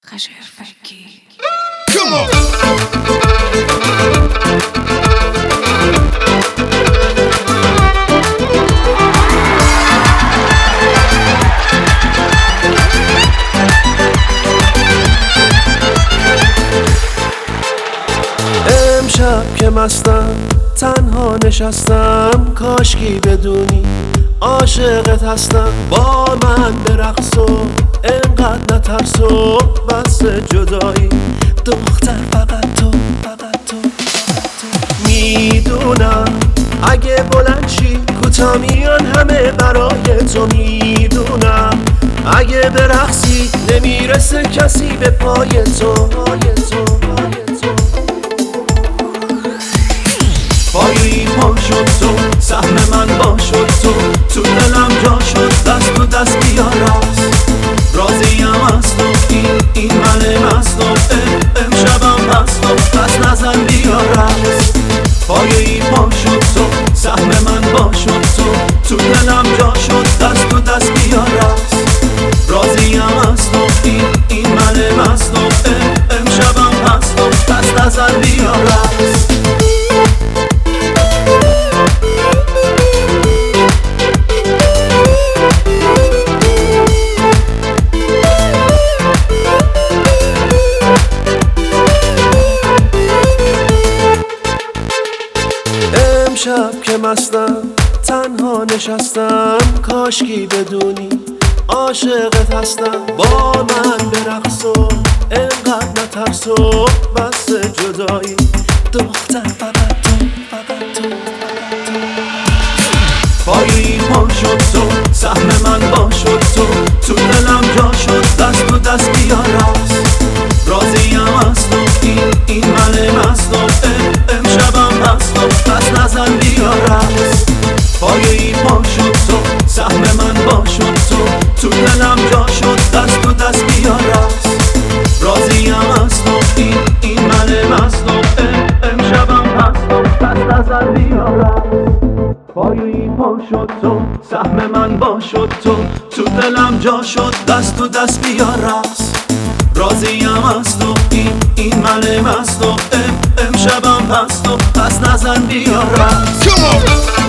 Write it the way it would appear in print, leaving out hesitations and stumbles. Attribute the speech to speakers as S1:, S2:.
S1: خشر فکی.
S2: Come on.
S3: امشب که مستم تنها نشستم، کاشکی بدونی عاشقت هستم. با من برقص و انقدر نترس و بس جدایی، دختر فقط تو، فقط تو، فقط تو. میدونم اگه بلند شی کوتا میان همه برای تو. میدونم اگه برقصی نمیرسه کسی به پای تو، پای تو، پای تو. پایی پا شد تو، سهم من با شد تو دلم جا شد. دست تو دست بیا راست، راضیم از تو، این من مست و امشبم هست و پس نزن بیا راست. پایی پا شد تو، سهم من با شد تو دلم جا شد. دست تو دست بیا راست، راضیم از تو، این من مست و امشبم هست و پس نزن بیا راست. امشب که مستم تنها نشستم، کاشکی بدونی عاشقت هستم. با من برقص و انقدر نترس و بس جدایی، دختر فقط تو، فقط تو، فقط تو. پایی پا شد تو، سهم من با شد تو دلم جا شد. دست تو دست بیا راست، راضیم از تو، این من مست و امشبم هست و پس نزن بیا راست. پایی پا شد تو، سهم من با شد تو دلم جا شد. دست تو دست بیا راست، راضیم از تو، این من مست و امشبم هست و پس نزن بیا راست. پایی پا شد تو، سهم من با شد تو دلم جا شد. دست تو دست بیا راست، راضیم از تو، این من مست و امشبم هست و پس نزن بیا راست.
S2: Come on.